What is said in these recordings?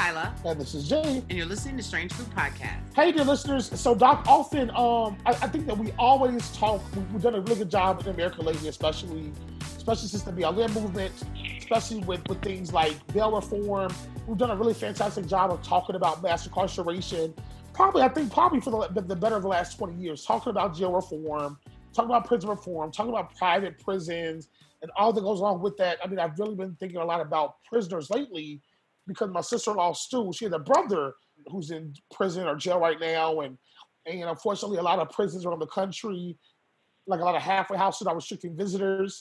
Kyla. And this is Jay. And you're listening to Strange Fruit Podcast. Hey, dear listeners. So, Doc, often, I think that we always talk, we've done a really good job in America lately, especially since the BLM movement, especially with things like bail reform. We've done a really fantastic job of talking about mass incarceration. Probably for the better of the last 20 years, talking about jail reform, talking about prison reform, talking about private prisons, and all that goes along with that. I mean, I've really been thinking a lot about prisoners lately because my sister-in-law, Stu, she has a brother who's in prison or jail right now. And unfortunately, a lot of prisons around the country, like a lot of halfway houses, are restricting visitors.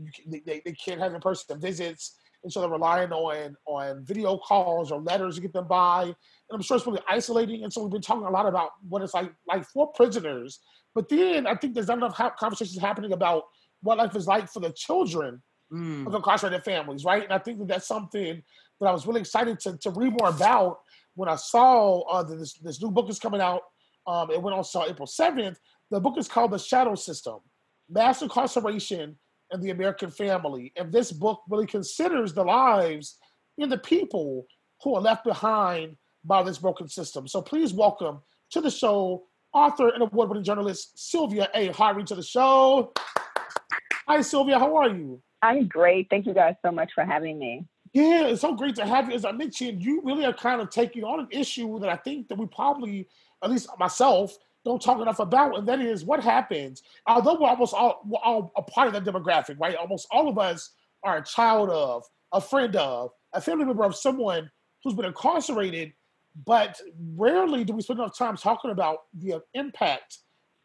They can't have in-person visits. And so they're relying on video calls or letters to get them by. And I'm sure it's really isolating. And so we've been talking a lot about what it's like for prisoners. But then I think there's not enough conversations happening about what life is like for the children of incarcerated families, right? And I think that's something that I was really excited to read more about when I saw this new book is coming out. It went on sale April 7th. The book is called The Shadow System, Mass Incarceration and the American Family. And this book really considers the lives and the people who are left behind by this broken system. So please welcome to the show author and award-winning journalist Sylvia A. Harvey to the show. Hi, Sylvia. How are you? I'm great. Thank you guys so much for having me. Yeah, it's so great to have you. As I mentioned, you really are kind of taking on an issue that I think that we probably, at least myself, don't talk enough about, and that is what happens. Although we're all a part of that demographic, right? Almost all of us are a child of, a friend of, a family member of someone who's been incarcerated, but rarely do we spend enough time talking about the impact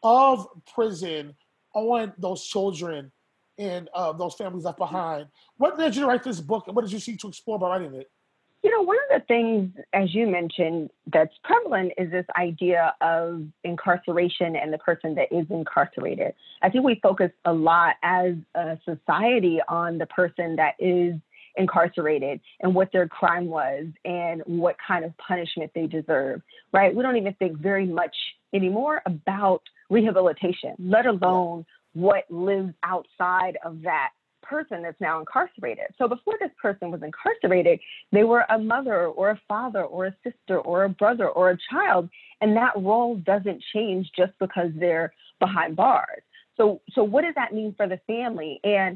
of prison on those children and those families left behind. What led you to write this book, and what did you seek to explore by writing it? You know, one of the things, as you mentioned, that's prevalent is this idea of incarceration and the person that is incarcerated. I think we focus a lot as a society on the person that is incarcerated and what their crime was and what kind of punishment they deserve, right? We don't even think very much anymore about rehabilitation, let alone what lives outside of that person that's now incarcerated. So before this person was incarcerated, they were a mother or a father or a sister or a brother or a child. And that role doesn't change just because they're behind bars. So what does that mean for the family? And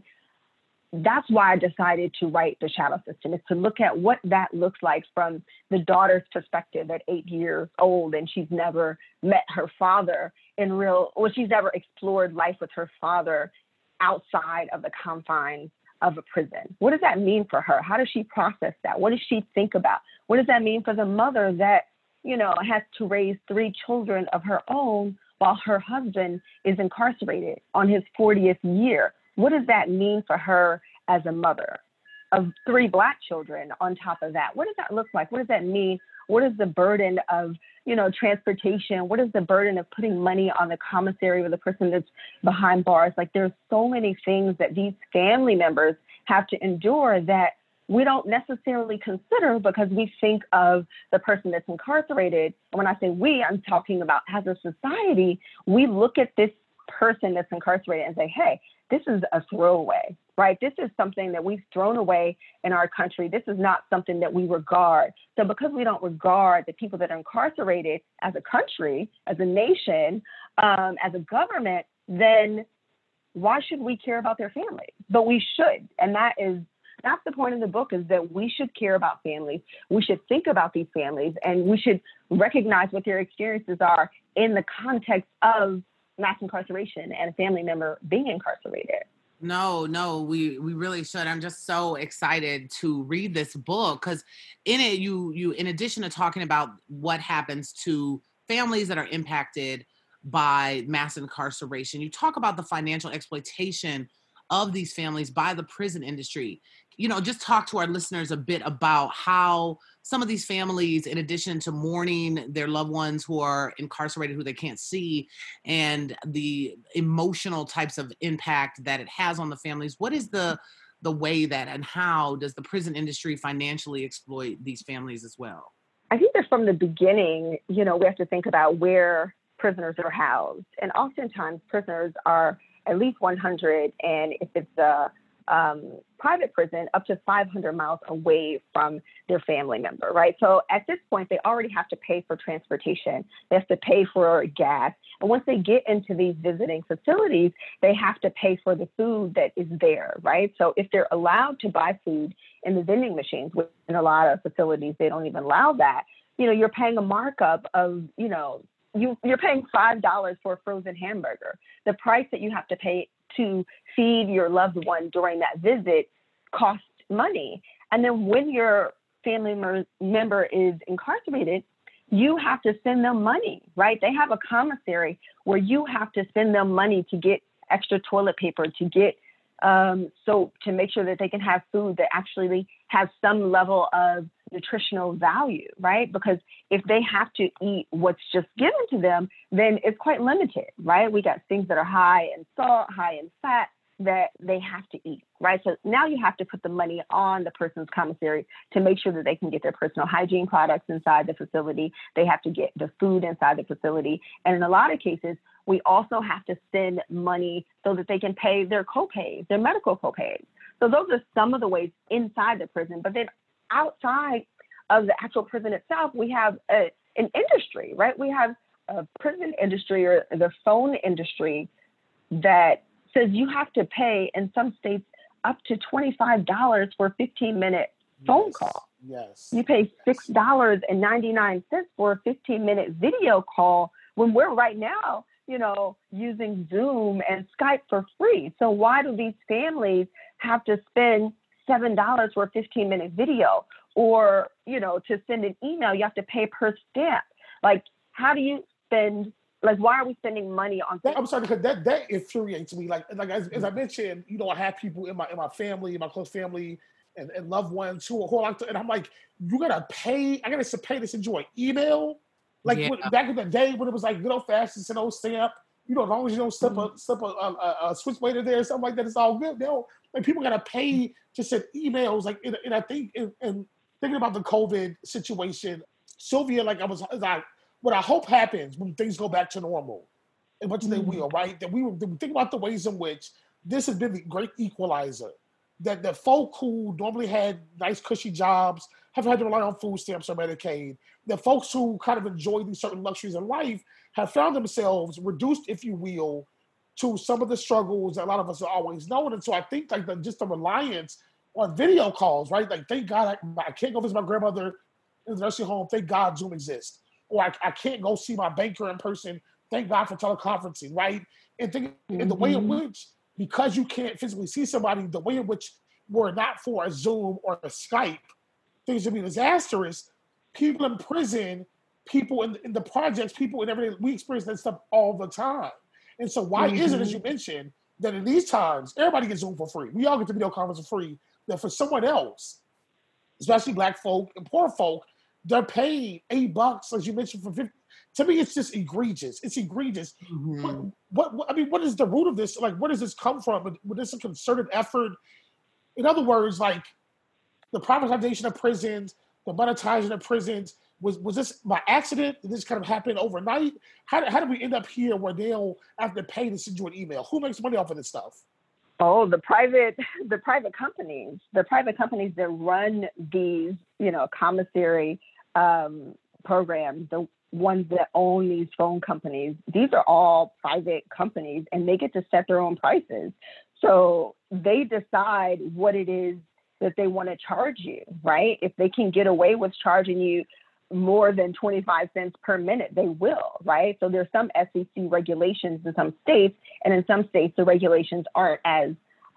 that's why I decided to write The Shadow System, is to look at what that looks like from the daughter's perspective at 8 years old, and she's never met her father she's never explored life with her father outside of the confines of a prison. What does that mean for her? How does she process that? What does she think about? What does that mean for the mother that, has to raise 3 children of her own while her husband is incarcerated on his 40th year? What does that mean for her as a mother of 3 Black children on top of that? What does that look like? What does that mean? What is the burden of, transportation? What is the burden of putting money on the commissary with the person that's behind bars? Like, there's so many things that these family members have to endure that we don't necessarily consider because we think of the person that's incarcerated. And when I say we, I'm talking about as a society, we look at this person that's incarcerated and say, hey, this is a throwaway, right? This is something that we've thrown away in our country. This is not something that we regard. So because we don't regard the people that are incarcerated as a country, as a nation, as a government, then why should we care about their families? But we should. And that's the point of the book, is that we should care about families. We should think about these families, and we should recognize what their experiences are in the context of mass incarceration and a family member being incarcerated. No, we really should. I'm just so excited to read this book because in it, you in addition to talking about what happens to families that are impacted by mass incarceration, you talk about the financial exploitation of these families by the prison industry. Just talk to our listeners a bit about how some of these families, in addition to mourning their loved ones who are incarcerated, who they can't see, and the emotional types of impact that it has on the families, what is the way that, and how does the prison industry financially exploit these families as well? I think that from the beginning, we have to think about where prisoners are housed. And oftentimes prisoners are at least 100. And if it's a private prison up to 500 miles away from their family member, right? So at this point, they already have to pay for transportation. They have to pay for gas. And once they get into these visiting facilities, they have to pay for the food that is there, right? So if they're allowed to buy food in the vending machines, which in a lot of facilities, they don't even allow that, you're paying a markup of, you're paying $5 for a frozen hamburger. The price that you have to pay to feed your loved one during that visit costs money. And then when your family member is incarcerated, you have to send them money, right? They have a commissary where you have to send them money to get extra toilet paper, to get soap, to make sure that they can have food that actually has some level of nutritional value, right? Because if they have to eat what's just given to them, then it's quite limited, right? We got things that are high in salt, high in fat that they have to eat, right? So now you have to put the money on the person's commissary to make sure that they can get their personal hygiene products inside the facility. They have to get the food inside the facility. And in a lot of cases, we also have to send money so that they can pay their copays, their medical copays. So those are some of the ways inside the prison. But then outside of the actual prison itself, we have an industry, right? We have a prison industry or the phone industry that says you have to pay in some states up to $25 for a 15-minute phone call. Yes. You pay $6.99 for a 15-minute video call when we're right now, using Zoom and Skype for free. So why do these families have to spend $7 for a 15-minute video? Or, to send an email, you have to pay per stamp. Like, how do you spend, why are we spending money on things? I'm sorry, because that infuriates me. Like as I mentioned, I have people in my family, in my close family, and loved ones who are like, and I'm like, you gotta pay. I gotta pay to send you an email. Back in the day when it was like good old fashioned, send old stamp. As long as you don't slip a switchblade in there or something like that, it's all good. People gotta pay to send emails. And I think in thinking about the COVID situation, Sylvia, what I hope happens when things go back to normal, and much they will, right? That we think about the ways in which this has been the great equalizer. That the folk who normally had nice, cushy jobs have had to rely on food stamps or Medicaid. The folks who kind of enjoy these certain luxuries in life have found themselves reduced, if you will, to some of the struggles that a lot of us are always known. And so I think just the reliance on video calls, right? Thank God I can't go visit my grandmother in the nursing home. Thank God Zoom exists. Or I can't go see my banker in person. Thank God for teleconferencing, right? And in the way in which, because you can't physically see somebody, the way in which were it not for a Zoom or a Skype, things would be disastrous. People in prison, people in the projects, people in everything, we experience that stuff all the time. And so why is it, as you mentioned, that in these times, everybody gets Zoom for free? We all get the video conference for free. That for someone else, especially Black folk and poor folk, they're paying $8, as you mentioned, for 50. To me, it's just egregious. It's egregious. What is the root of this? Where does this come from? Was this a concerted effort? In other words, the privatization of prisons, the monetizing of prisons, was this by accident? Did this kind of happen overnight? How did we end up here where they'll have to pay to send you an email? Who makes money off of this stuff? Oh, the private companies that run these, commissary programs, the ones that own these phone companies, these are all private companies and they get to set their own prices. So they decide what it is that they want to charge you, right? If they can get away with charging you more than 25 cents per minute, they will, right? So there's some SEC regulations in some states, and in some states, the regulations aren't as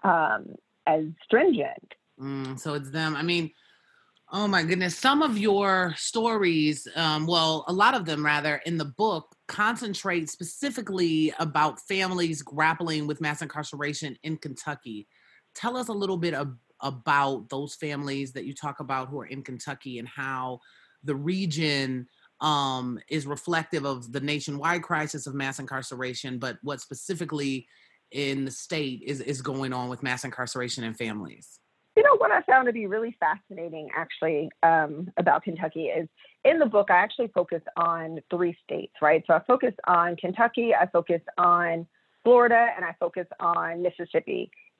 stringent. So it's them. Oh my goodness. Some of your stories, a lot of them rather, in the book concentrate specifically about families grappling with mass incarceration in Kentucky. Tell us a little bit about those families that you talk about who are in Kentucky and how the region is reflective of the nationwide crisis of mass incarceration, but what specifically in the state is going on with mass incarceration and families. What I found to be really fascinating, actually, about Kentucky is in the book, I actually focus on 3 states, right? So I focus on Kentucky, I focus on Florida, and I focus on Mississippi.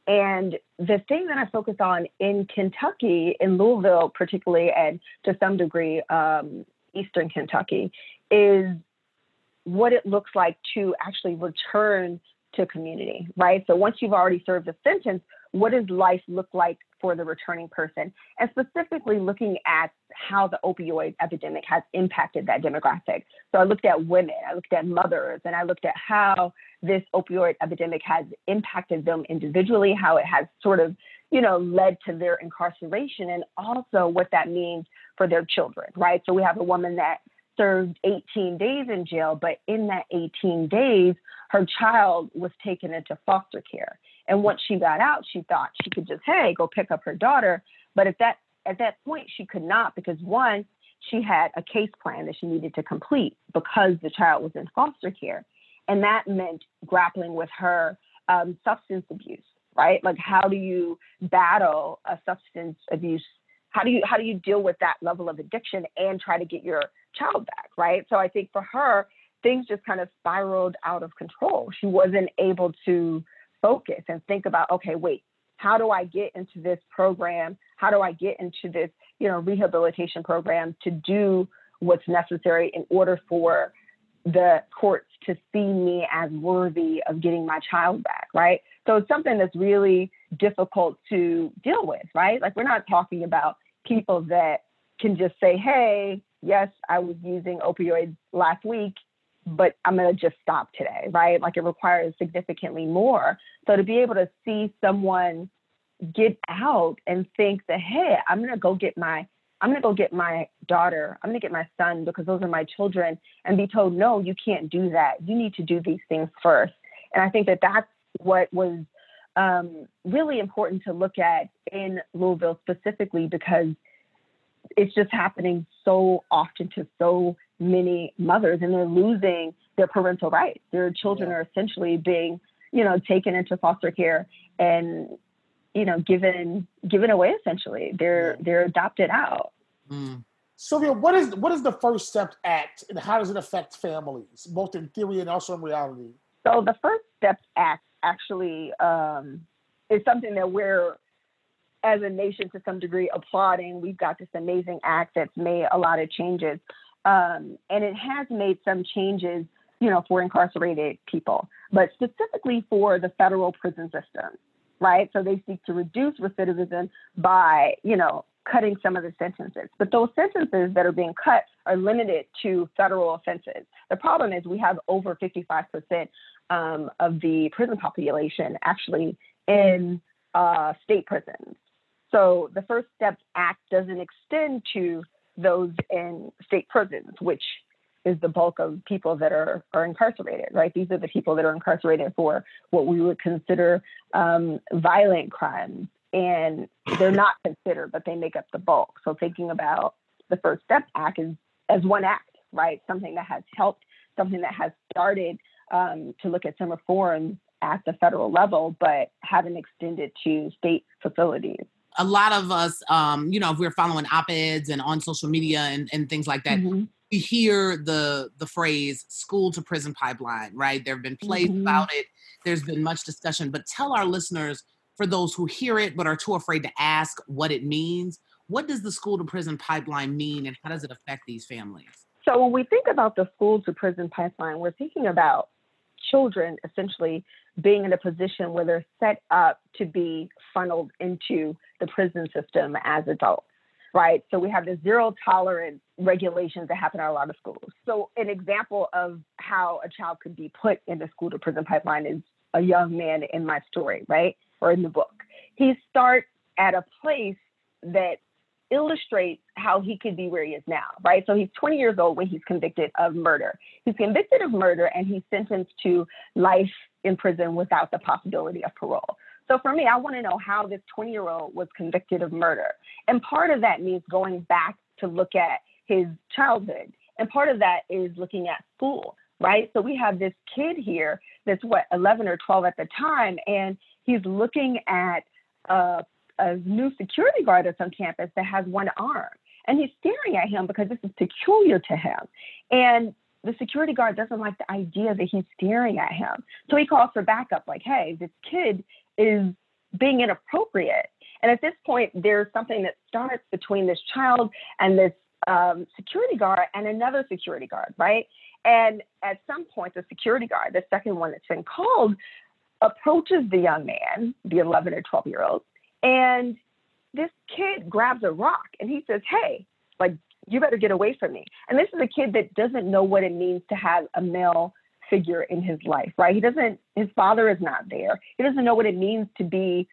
And the thing that I focus on in Kentucky, in Louisville particularly, and to some degree, Eastern Kentucky, is what it looks like to actually return to community, right? So once you've already served a sentence, what does life look like for the returning person? And specifically looking at how the opioid epidemic has impacted that demographic. So I looked at women, I looked at mothers, and I looked at how this opioid epidemic has impacted them individually, how it has sort of, led to their incarceration, and also what that means for their children, right? So we have a woman that served 18 days in jail, but in that 18 days, her child was taken into foster care. And once she got out, she thought she could just, go pick up her daughter. But at that point, she could not, because one, she had a case plan that she needed to complete because the child was in foster care. And that meant grappling with her substance abuse, right? Like, how do you battle a substance abuse? How do you deal with that level of addiction and try to get your child back, right? So I think for her, things just kind of spiraled out of control. She wasn't able to focus and think about, okay, wait, how do I get into this program? How do I get into this, rehabilitation program to do what's necessary in order for the courts to see me as worthy of getting my child back, right? So it's something that's really difficult to deal with, right? Like, we're not talking about people that can just say, hey, yes, I was using opioids last week, but I'm going to just stop today, right? Like, it requires significantly more. So to be able to see someone get out and think that, hey, I'm going to go get my daughter, I'm going to get my son, because those are my children, and be told, no, you can't do that. You need to do these things first. And I think that that's what was really important to look at in Louisville specifically, because it's just happening so often to so many mothers, and they're losing their parental rights. Their children are essentially being, taken into foster care and, given away essentially. They're adopted out. Mm. Sylvia, what is the First Step Act, and how does it affect families, both in theory and also in reality? So the First Step Act actually is something that we're, as a nation, to some degree, applauding. We've got this amazing act that's made a lot of changes. And it has made some changes, for incarcerated people, but specifically for the federal prison system, right? So they seek to reduce recidivism by, cutting some of the sentences. But those sentences that are being cut are limited to federal offenses. The problem is we have over 55% of the prison population actually in state prisons. So the First Step Act doesn't extend to those in state prisons, which is the bulk of people that are incarcerated, right? These are the people that are incarcerated for what we would consider violent crimes. And they're not considered, but they make up the bulk. So thinking about the First Step Act as one act, right? Something that has helped, something that has started to look at some reforms at the federal level, but haven't extended to state facilities. A lot of us, if we're following op-eds and on social media and things like that, mm-hmm. we hear the phrase school to prison pipeline, right? There have been plays mm-hmm. about it. There's been much discussion, but tell our listeners, for those who hear it but are too afraid to ask what it means, what does the school to prison pipeline mean, and how does it affect these families? So when we think about the school to prison pipeline, we're thinking about children essentially being in a position where they're set up to be funneled into the prison system as adults, right? So we have the zero tolerance regulations that happen at a lot of schools. So an example of how a child could be put in the school to prison pipeline is a young man in my story, right? Or in the book. He starts at a place that illustrates how he could be where he is now, right? So he's 20 years old when he's convicted of murder. He's convicted of murder and he's sentenced to life in prison without the possibility of parole. So for me, I want to know how this 20-year-old was convicted of murder. And part of that means going back to look at his childhood. And part of that is looking at school, right? So we have this kid here that's 11 or 12 at the time, and he's looking at a new security guard that's on campus that has one arm. And he's staring at him because this is peculiar to him. And the security guard doesn't like the idea that he's staring at him. So he calls for backup, like, hey, this kid is being inappropriate. And at this point, there's something that starts between this child and this security guard and another security guard, right? And at some point, the security guard, the second one that's been called, approaches the young man, the 11 or 12-year-old, and this kid grabs a rock and he says, hey, like, you better get away from me. And this is a kid that doesn't know what it means to have a male figure in his life, right? His father is not there. He doesn't know what it means to be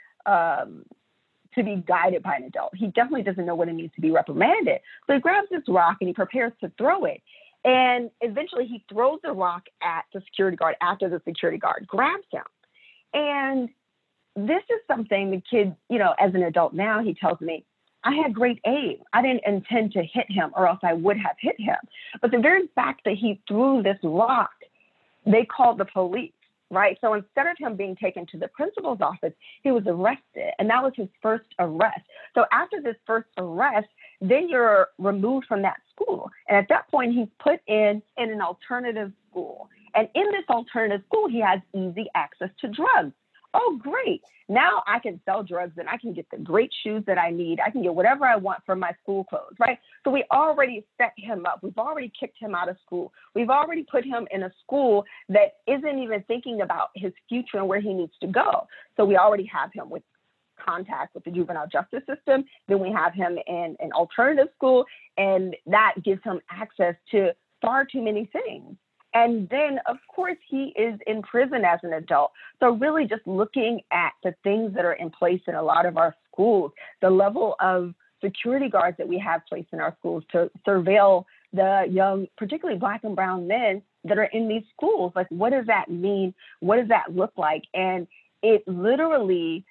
guided by an adult. He definitely doesn't know what it means to be reprimanded. So he grabs this rock and he prepares to throw it. And eventually he throws the rock at the security guard after the security guard grabs him. And this is something the kid, as an adult now, he tells me, I had great aim. I didn't intend to hit him or else I would have hit him. But the very fact that he threw this rock, they called the police, right? So instead of him being taken to the principal's office, he was arrested. And that was his first arrest. So after this first arrest, then you're removed from that school. And at that point, he's put in an alternative school. And in this alternative school, he has easy access to drugs. Oh, great. Now I can sell drugs and I can get the great shoes that I need. I can get whatever I want from my school clothes, right? So we already set him up. We've already kicked him out of school. We've already put him in a school that isn't even thinking about his future and where he needs to go. So we already have him with contact with the juvenile justice system. Then we have him in an alternative school, and that gives him access to far too many things. And then, of course, he is in prison as an adult. So really just looking at the things that are in place in a lot of our schools, the level of security guards that we have placed in our schools to surveil the young, particularly Black and brown men that are in these schools. Like, what does that mean? What does that look like? And it literally,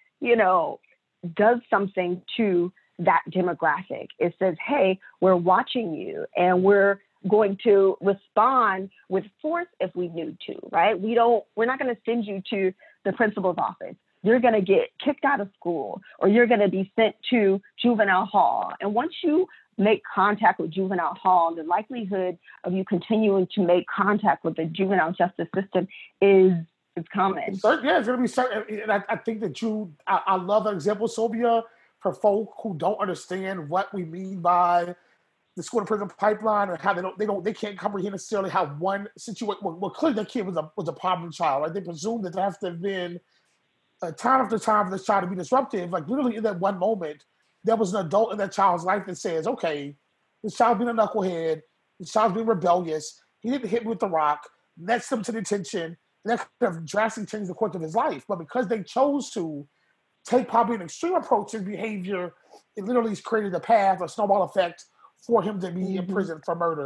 does something to that demographic. It says, hey, we're watching you and we're going to respond with force if we need to, right? We're not going to send you to the principal's office. You're going to get kicked out of school or you're going to be sent to juvenile hall. And once you make contact with juvenile hall, the likelihood of you continuing to make contact with the juvenile justice system is common. Yeah, it's going to be certain. And I think that I love that example, Sylvia, for folk who don't understand what we mean by the school to prison pipeline, and how they can't comprehend necessarily how one situation. Well, clearly that kid was a problem child, right? They presume that there has to have been time after time for this child to be disruptive. Like literally in that one moment, there was an adult in that child's life that says, "Okay, this child's being a knucklehead. This child's being rebellious. He didn't hit me with the rock. That's them to detention." And that could have drastically changed the course of his life. But because they chose to take probably an extreme approach to behavior, it literally has created a path, a snowball effect, for him to be in prison for murder.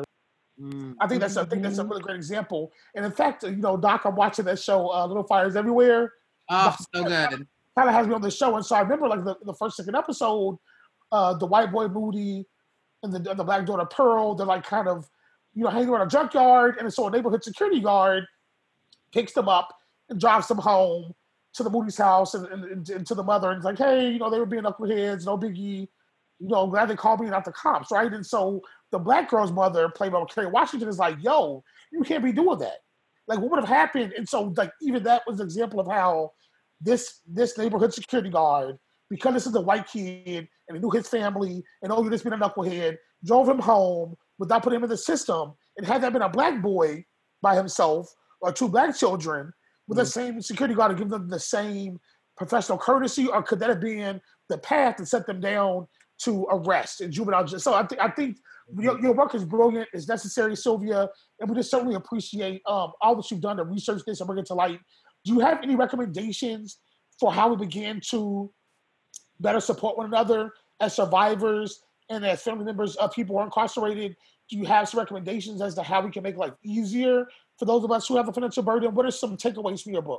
I think that's a really great example. And in fact, Doc, I'm watching that show, Little Fires Everywhere. Oh, so good. Kind of has me on the show, and so I remember like the first second episode, the white boy Moody and the black daughter Pearl. They're like kind of hanging around a junkyard, and so a neighborhood security guard picks them up and drives them home to the Moody's house and to the mother, and it's like, hey, they were being knuckleheads, no biggie. Glad they called me, not the cops, right? And so the black girl's mother, played by Kerry Washington, is like, yo, you can't be doing that. Like, what would have happened? And so, like, even that was an example of how this neighborhood security guard, because this is a white kid and he knew his family and you're just being a knucklehead, drove him home without putting him in the system. And had that been a black boy by himself or two black children with the same security guard to give them the same professional courtesy, or could that have been the path to set them down to arrest in juvenile justice? So I think your work is brilliant, it's necessary, Sylvia, and we just certainly appreciate all that you've done to research this and bring it to light. Do you have any recommendations for how we begin to better support one another as survivors and as family members of people who are incarcerated? Do you have some recommendations as to how we can make life easier for those of us who have a financial burden? What are some takeaways from your book?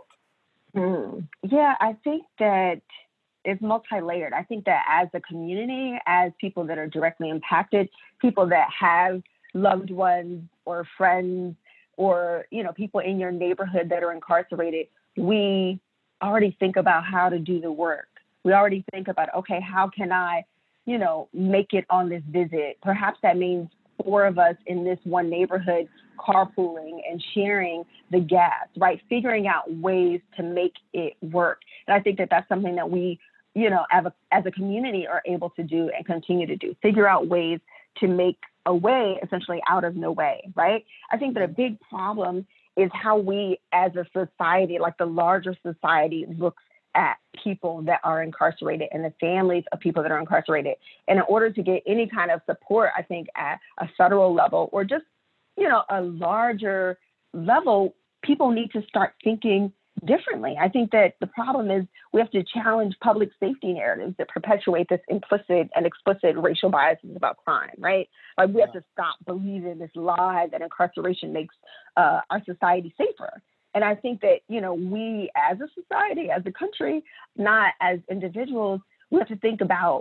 Yeah, I think that it's multi-layered. I think that as a community, as people that are directly impacted, people that have loved ones or friends or, people in your neighborhood that are incarcerated, we already think about how to do the work. We already think about, okay, how can I, make it on this visit? Perhaps that means 4 of us in this one neighborhood carpooling and sharing the gas, right? Figuring out ways to make it work. And I think that that's something that we as a community are able to do and continue to do, figure out ways to make a way essentially out of no way, right? I think that a big problem is how we as a society, like the larger society, looks at people that are incarcerated and the families of people that are incarcerated. And in order to get any kind of support, I think at a federal level or just, a larger level, people need to start thinking differently. I think that the problem is we have to challenge public safety narratives that perpetuate this implicit and explicit racial biases about crime, right? Like we have to stop believing this lie that incarceration makes our society safer. And I think that, we as a society, as a country, not as individuals, we have to think about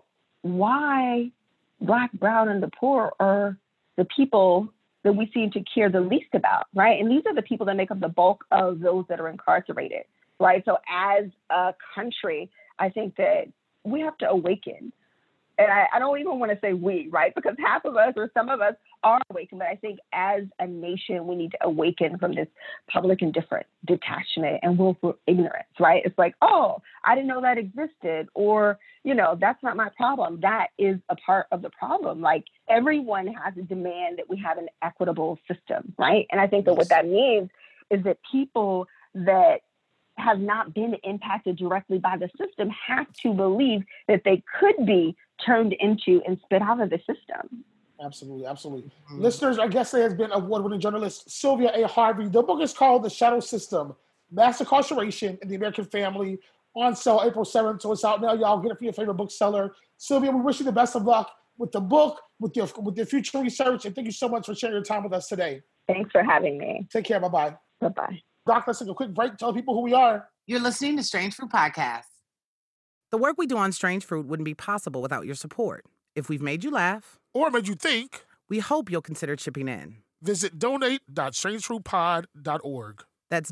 why Black, brown, and the poor are the people that we seem to care the least about, right? And these are the people that make up the bulk of those that are incarcerated, right? So as a country, I think that we have to awaken. And I don't even want to say we, right? Because half of us or some of us are awakened. But I think as a nation, we need to awaken from this public indifference, detachment, and willful ignorance, right? It's like, oh, I didn't know that existed. Or, that's not my problem. That is a part of the problem. Like everyone has a demand that we have an equitable system, right? And I think that what that means is that people that have not been impacted directly by the system have to believe that they could be turned into and spit out of the system. Absolutely, absolutely. Mm-hmm. Listeners, our guest has been award-winning journalist Sylvia A. Harvey. The book is called The Shadow System, Mass Incarceration in the American Family, on sale April 7th. So it's out now, y'all. Get it for your favorite bookseller. Sylvia, we wish you the best of luck with the book, with your future research, and thank you so much for sharing your time with us today. Thanks for having me. Take care. Bye-bye. Bye-bye. Doc, let's take a quick break. Tell people who we are. You're listening to Strange Fruit Podcast. The work we do on Strange Fruit wouldn't be possible without your support. If we've made you laugh or made you think, we hope you'll consider chipping in. Visit donate.strangefruitpod.org. That's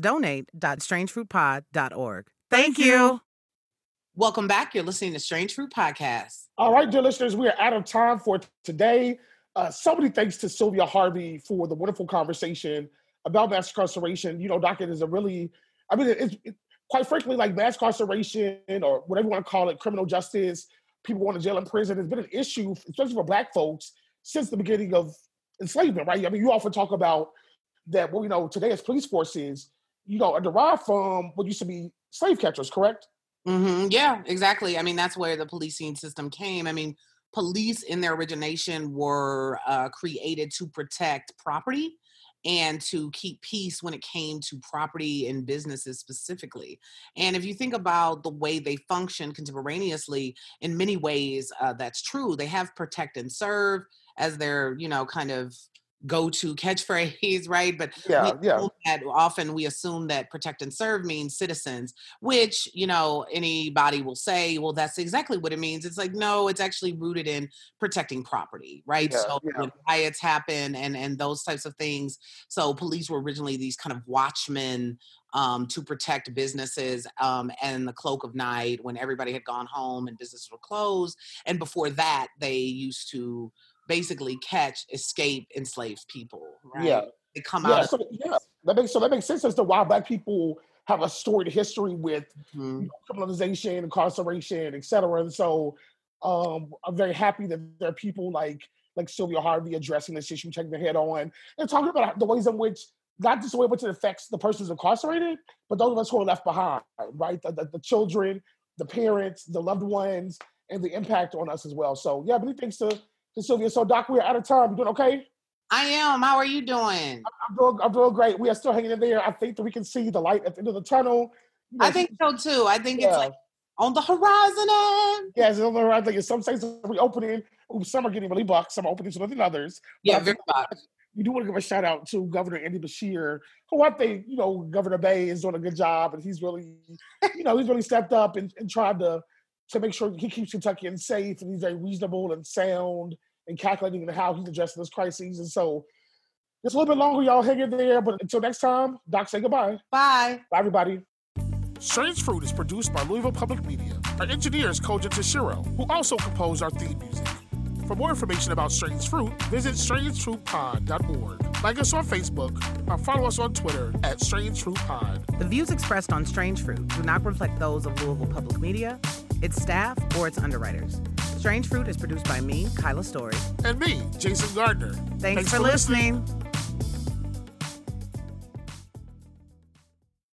donate.strangefruitpod.org. Thank you. Welcome back. You're listening to Strange Fruit Podcast. All right, dear listeners, we are out of time for today. So many thanks to Sylvia Harvey for the wonderful conversation about mass incarceration. Doc, it is it's quite frankly, like mass incarceration or whatever you want to call it, criminal justice, people going to jail and prison, has been an issue, especially for Black folks, since the beginning of enslavement, right? I mean, you often talk about that what we know today as police forces, are derived from what used to be slave catchers, correct? Mm-hmm. Yeah, exactly. I mean, that's where the policing system came. I mean, police in their origination were created to protect property and to keep peace when it came to property and businesses specifically. And if you think about the way they function contemporaneously, in many ways, that's true. They have protect and serve as their, kind of go-to catchphrase, right? But often we assume that protect and serve means citizens, which, anybody will say, well, that's exactly what it means. It's like, no, it's actually rooted in protecting property, right? When riots happen and those types of things. So police were originally these kind of watchmen to protect businesses and the cloak of night when everybody had gone home and businesses were closed. And before that, they used to basically catch, escape, enslaved people, right? Yeah. They come out. That makes sense as to why Black people have a storied history with criminalization, incarceration, et cetera. And so I'm very happy that there are people like Sylvia Harvey addressing this issue, taking the head on, and talking about the ways in which, not just the way in which it affects the person who's incarcerated, but those of us who are left behind, right? The children, the parents, the loved ones, and the impact on us as well. So many thanks to Sylvia. So Doc, we're out of time. You doing okay? I am. How are you doing? I'm doing great. We are still hanging in there. I think that we can see the light at the end of the tunnel. I think so too. I think it's like on the horizon. Yes, on the horizon. Some states are reopening. Some are getting really bucked. Some are opening sooner than others. Yeah, very much. We do want to give a shout out to Governor Andy Beshear, who I think, Governor Bay is doing a good job, and he's really, he's really stepped up and tried to make sure he keeps Kentuckians safe, and he's very reasonable and sound and calculating how he's addressing this crisis. And so it's a little bit longer, y'all hang in there. But until next time, Doc, say goodbye. Bye. Bye, everybody. Strange Fruit is produced by Louisville Public Media. Our engineer is Koja Tashiro, who also composed our theme music. For more information about Strange Fruit, visit strangefruitpod.org. Like us on Facebook or follow us on Twitter at Strange Fruit Pod. The views expressed on Strange Fruit do not reflect those of Louisville Public Media, its staff, or its underwriters. Strange Fruit is produced by me, Kyla Story. And me, Jason Gardner. Thanks for listening.